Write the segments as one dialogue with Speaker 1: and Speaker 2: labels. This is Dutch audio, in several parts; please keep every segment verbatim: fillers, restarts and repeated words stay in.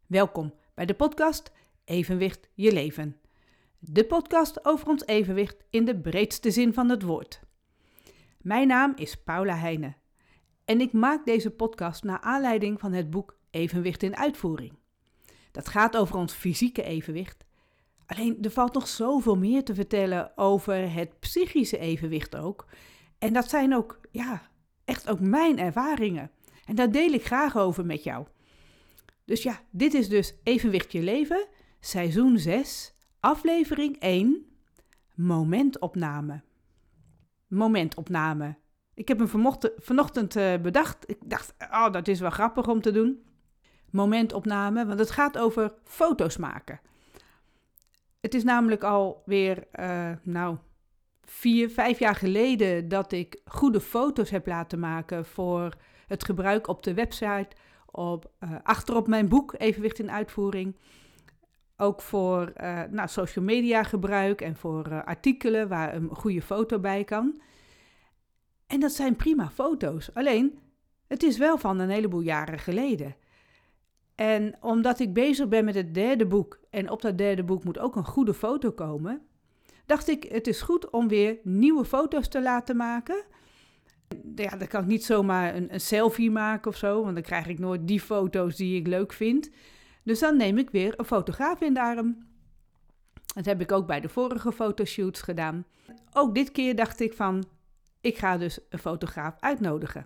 Speaker 1: Welkom bij de podcast Evenwicht je leven. De podcast over ons evenwicht in de breedste zin van het woord. Mijn naam is Paula Heijnen en ik maak deze podcast naar aanleiding van het boek Evenwicht in uitvoering. Dat gaat over ons fysieke evenwicht. Alleen er valt nog zoveel meer te vertellen over het psychische evenwicht ook. En dat zijn ook, ja, echt ook mijn ervaringen. En daar deel ik graag over met jou. Dus ja, dit is dus Evenwicht je leven, seizoen zes, aflevering één, momentopname. Momentopname. Ik heb hem vanochtend, vanochtend uh, bedacht. Ik dacht, oh, dat is wel grappig om te doen. Momentopname, want het gaat over foto's maken. Het is namelijk alweer, uh, nou, vier, vijf jaar geleden dat ik goede foto's heb laten maken voor het gebruik op de website, op, uh, achterop mijn boek Evenwicht in uitvoering. Ook voor uh, nou, social media gebruik en voor uh, artikelen waar een goede foto bij kan. En dat zijn prima foto's, alleen het is wel van een heleboel jaren geleden. En omdat ik bezig ben met het derde boek en op dat derde boek moet ook een goede foto komen, dacht ik het is goed om weer nieuwe foto's te laten maken. Ja, dan kan ik niet zomaar een, een selfie maken of zo, want dan krijg ik nooit die foto's die ik leuk vind. Dus dan neem ik weer een fotograaf in de arm. Dat heb ik ook bij de vorige fotoshoots gedaan. Ook dit keer dacht ik van, ik ga dus een fotograaf uitnodigen.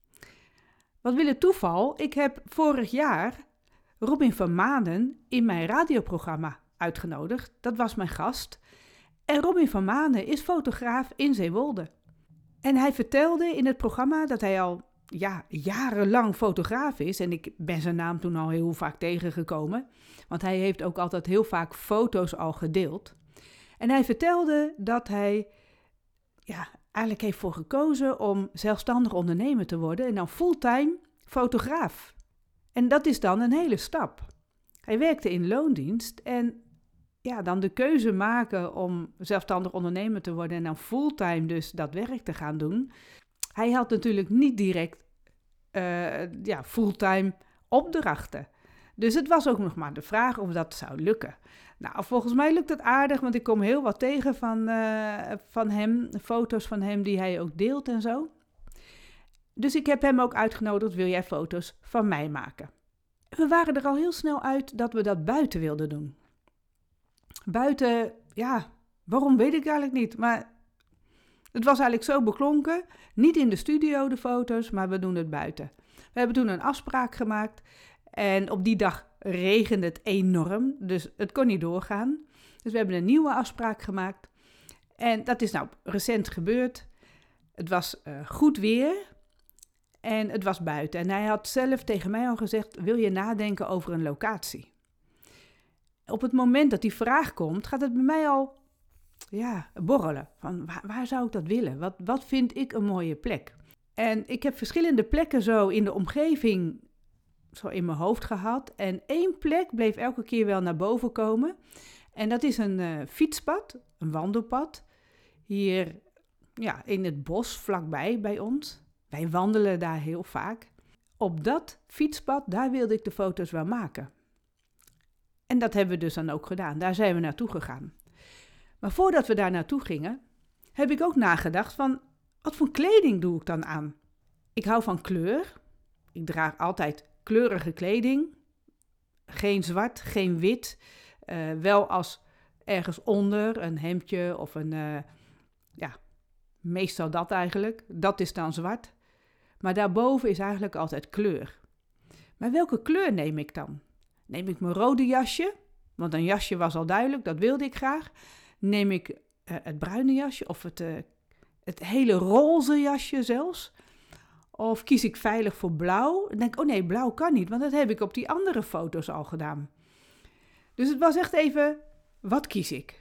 Speaker 1: Wat wil het toeval, ik heb vorig jaar Robin van Manen in mijn radioprogramma uitgenodigd. Dat was mijn gast. En Robin van Manen is fotograaf in Zeewolde. En hij vertelde in het programma dat hij al ja, jarenlang fotograaf is. En ik ben zijn naam toen al heel vaak tegengekomen. Want hij heeft ook altijd heel vaak foto's al gedeeld. En hij vertelde dat hij ja, eigenlijk heeft voor gekozen om zelfstandig ondernemer te worden. En dan fulltime fotograaf. En dat is dan een hele stap. Hij werkte in loondienst en ja, dan de keuze maken om zelfstandig ondernemer te worden en dan fulltime dus dat werk te gaan doen. Hij had natuurlijk niet direct uh, ja, fulltime opdrachten. Dus het was ook nog maar de vraag of dat zou lukken. Nou, volgens mij lukt het aardig, want ik kom heel wat tegen van, uh, van hem, foto's van hem die hij ook deelt en zo. Dus ik heb hem ook uitgenodigd, wil jij foto's van mij maken? We waren er al heel snel uit dat we dat buiten wilden doen. Buiten, ja, waarom weet ik eigenlijk niet, maar het was eigenlijk zo beklonken. Niet in de studio de foto's, maar we doen het buiten. We hebben toen een afspraak gemaakt en op die dag regende het enorm, dus het kon niet doorgaan. Dus we hebben een nieuwe afspraak gemaakt en dat is nou recent gebeurd. Het was uh, goed weer en het was buiten. En hij had zelf tegen mij al gezegd, wil je nadenken over een locatie? Op het moment dat die vraag komt, gaat het bij mij al ja, borrelen. Van waar, waar zou ik dat willen? Wat, wat vind ik een mooie plek? En ik heb verschillende plekken zo in de omgeving zo in mijn hoofd gehad. En één plek bleef elke keer wel naar boven komen. En dat is een uh, fietspad, een wandelpad. Hier ja, in het bos vlakbij bij ons. Wij wandelen daar heel vaak. Op dat fietspad, daar wilde ik de foto's wel maken. En dat hebben we dus dan ook gedaan. Daar zijn we naartoe gegaan. Maar voordat we daar naartoe gingen, heb ik ook nagedacht van, wat voor kleding doe ik dan aan? Ik hou van kleur. Ik draag altijd kleurige kleding. Geen zwart, geen wit. Uh, wel als ergens onder een hemdje of een, uh, ja, meestal dat eigenlijk. Dat is dan zwart. Maar daarboven is eigenlijk altijd kleur. Maar welke kleur neem ik dan? Neem ik mijn rode jasje, want een jasje was al duidelijk, dat wilde ik graag. Neem ik uh, het bruine jasje of het, uh, het hele roze jasje zelfs. Of kies ik veilig voor blauw. Dan denk ik, oh nee, blauw kan niet, want dat heb ik op die andere foto's al gedaan. Dus het was echt even, wat kies ik?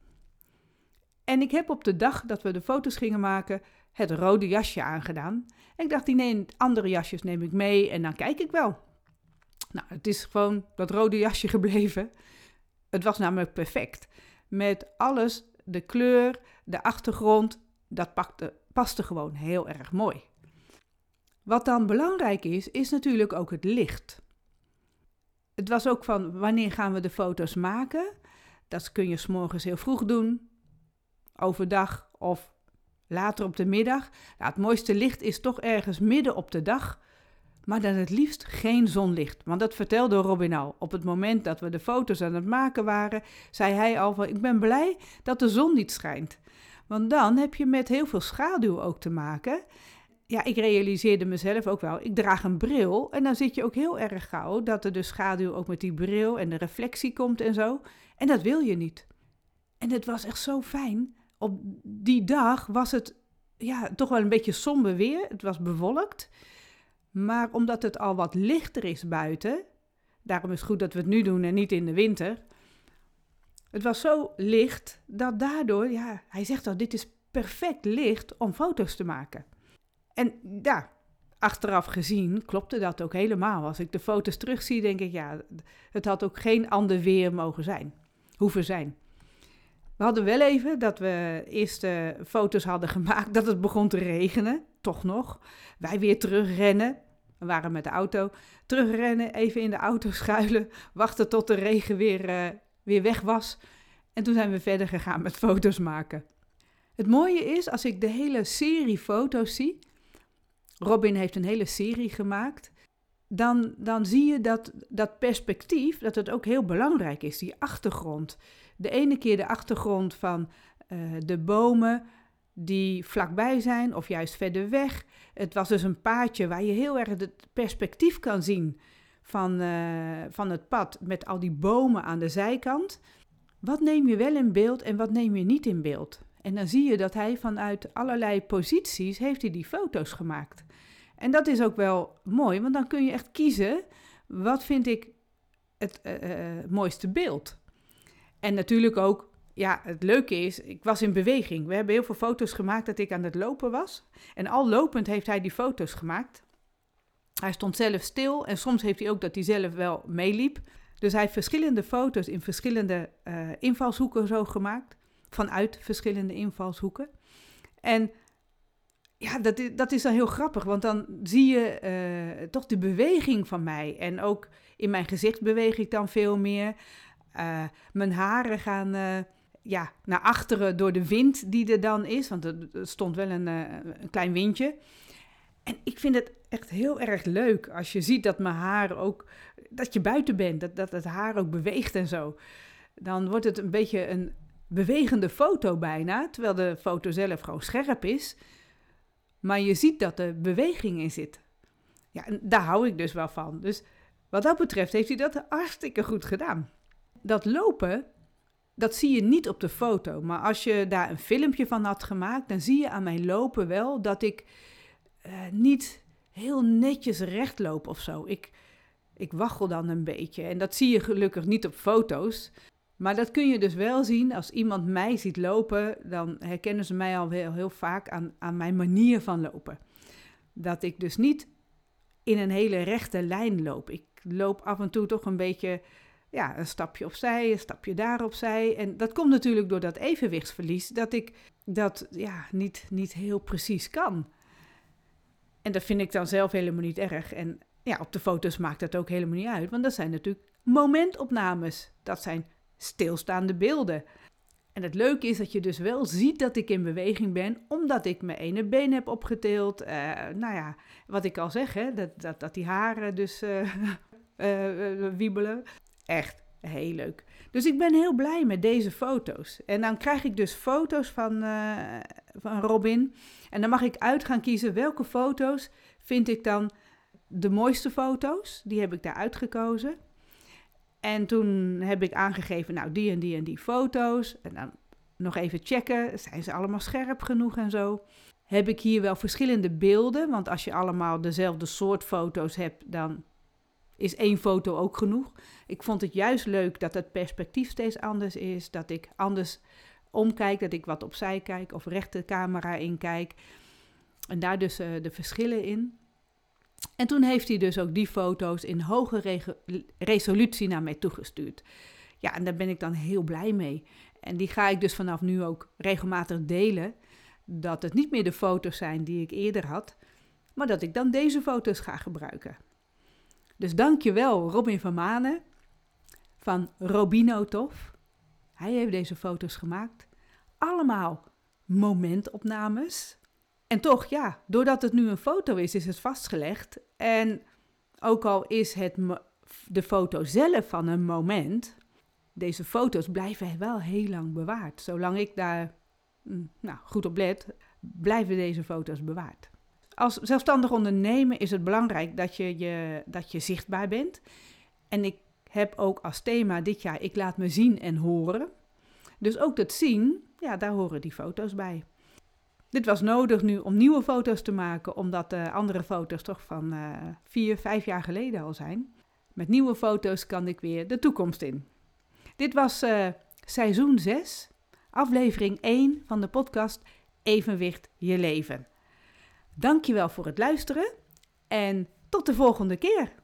Speaker 1: En ik heb op de dag dat we de foto's gingen maken, het rode jasje aangedaan. En ik dacht, die neem, andere jasjes neem ik mee en dan kijk ik wel. Nou, het is gewoon dat rode jasje gebleven. Het was namelijk perfect. Met alles, de kleur, de achtergrond, dat pakte, paste gewoon heel erg mooi. Wat dan belangrijk is, is natuurlijk ook het licht. Het was ook van, wanneer gaan we de foto's maken? Dat kun je 's morgens heel vroeg doen, overdag of later op de middag. Nou, het mooiste licht is toch ergens midden op de dag, maar dan het liefst geen zonlicht. Want dat vertelde Robin al. Op het moment dat we de foto's aan het maken waren, zei hij al van, ik ben blij dat de zon niet schijnt. Want dan heb je met heel veel schaduw ook te maken. Ja, ik realiseerde mezelf ook wel, ik draag een bril en dan zit je ook heel erg gauw dat er de schaduw ook met die bril en de reflectie komt en zo. En dat wil je niet. En het was echt zo fijn. Op die dag was het ja, toch wel een beetje somber weer. Het was bewolkt. Maar omdat het al wat lichter is buiten, daarom is het goed dat we het nu doen en niet in de winter. Het was zo licht dat daardoor, ja, hij zegt al, dit is perfect licht om foto's te maken. En ja, achteraf gezien klopte dat ook helemaal. Als ik de foto's terugzie, denk ik, ja, het had ook geen ander weer mogen zijn, hoeven zijn. We hadden wel even dat we eerst uh, foto's hadden gemaakt, dat het begon te regenen, toch nog. Wij weer terugrennen, we waren met de auto, terugrennen, even in de auto schuilen, wachten tot de regen weer, uh, weer weg was. En toen zijn we verder gegaan met foto's maken. Het mooie is, als ik de hele serie foto's zie, Robin heeft een hele serie gemaakt, dan, dan zie je dat dat perspectief, dat het ook heel belangrijk is, die achtergrond. De ene keer de achtergrond van uh, de bomen die vlakbij zijn of juist verder weg. Het was dus een paadje waar je heel erg het perspectief kan zien van, uh, van het pad met al die bomen aan de zijkant. Wat neem je wel in beeld en wat neem je niet in beeld? En dan zie je dat hij vanuit allerlei posities heeft hij die foto's gemaakt. En dat is ook wel mooi, want dan kun je echt kiezen, wat vind ik het uh, uh, mooiste beeld? En natuurlijk ook, ja, het leuke is, ik was in beweging. We hebben heel veel foto's gemaakt dat ik aan het lopen was. En al lopend heeft hij die foto's gemaakt. Hij stond zelf stil en soms heeft hij ook dat hij zelf wel meeliep. Dus hij heeft verschillende foto's in verschillende uh, invalshoeken zo gemaakt. Vanuit verschillende invalshoeken. En ja, dat is, dat is dan heel grappig, want dan zie je uh, toch de beweging van mij. En ook in mijn gezicht beweeg ik dan veel meer. Uh, mijn haren gaan uh, ja, naar achteren door de wind die er dan is. Want er, er stond wel een, uh, een klein windje. En ik vind het echt heel erg leuk als je ziet dat mijn haar ook, dat je buiten bent. Dat, dat het haar ook beweegt en zo. Dan wordt het een beetje een bewegende foto bijna. Terwijl de foto zelf gewoon scherp is. Maar je ziet dat er beweging in zit. Ja, en daar hou ik dus wel van. Dus wat dat betreft heeft hij dat hartstikke goed gedaan. Dat lopen, dat zie je niet op de foto. Maar als je daar een filmpje van had gemaakt, dan zie je aan mijn lopen wel dat ik uh, niet heel netjes recht loop of zo. Ik, ik waggel dan een beetje. En dat zie je gelukkig niet op foto's. Maar dat kun je dus wel zien. Als iemand mij ziet lopen, dan herkennen ze mij al heel, heel vaak aan, aan mijn manier van lopen. Dat ik dus niet in een hele rechte lijn loop. Ik loop af en toe toch een beetje, ja, een stapje opzij, een stapje daar opzij. En dat komt natuurlijk door dat evenwichtsverlies, dat ik dat ja, niet, niet heel precies kan. En dat vind ik dan zelf helemaal niet erg. En ja, op de foto's maakt dat ook helemaal niet uit, want dat zijn natuurlijk momentopnames. Dat zijn stilstaande beelden. En het leuke is dat je dus wel ziet dat ik in beweging ben, omdat ik mijn ene been heb opgetild. Uh, nou ja, wat ik al zeg, hè, dat, dat, dat die haren dus uh, uh, uh, wiebelen. Echt heel leuk. Dus ik ben heel blij met deze foto's. En dan krijg ik dus foto's van, uh, van Robin. En dan mag ik uit gaan kiezen welke foto's vind ik dan de mooiste foto's. Die heb ik daar uitgekozen. En toen heb ik aangegeven, nou, die en die en die foto's. En dan nog even checken, zijn ze allemaal scherp genoeg en zo. Heb ik hier wel verschillende beelden, want als je allemaal dezelfde soort foto's hebt, dan is één foto ook genoeg. Ik vond het juist leuk dat het perspectief steeds anders is, dat ik anders omkijk, dat ik wat opzij kijk of recht de camera inkijk. En daar dus uh, de verschillen in. En toen heeft hij dus ook die foto's in hoge rege- resolutie naar mij toegestuurd. Ja, en daar ben ik dan heel blij mee. En die ga ik dus vanaf nu ook regelmatig delen. Dat het niet meer de foto's zijn die ik eerder had, maar dat ik dan deze foto's ga gebruiken. Dus dank je wel, Robin van Manen. van Robino Tof. Hij heeft deze foto's gemaakt. Allemaal momentopnames. En toch, ja, doordat het nu een foto is, is het vastgelegd. En ook al is het mo- de foto zelf van een moment, deze foto's blijven wel heel lang bewaard. Zolang ik daar nou, goed op let, blijven deze foto's bewaard. Als zelfstandig ondernemer is het belangrijk dat je, je, dat je zichtbaar bent. En ik heb ook als thema dit jaar, ik laat me zien en horen. Dus ook dat zien, ja, daar horen die foto's bij. Dit was nodig nu om nieuwe foto's te maken, omdat de andere foto's toch van uh, vier, vijf jaar geleden al zijn. Met nieuwe foto's kan ik weer de toekomst in. Dit was uh, seizoen zes, aflevering één van de podcast Evenwicht je leven. Dankjewel voor het luisteren en tot de volgende keer.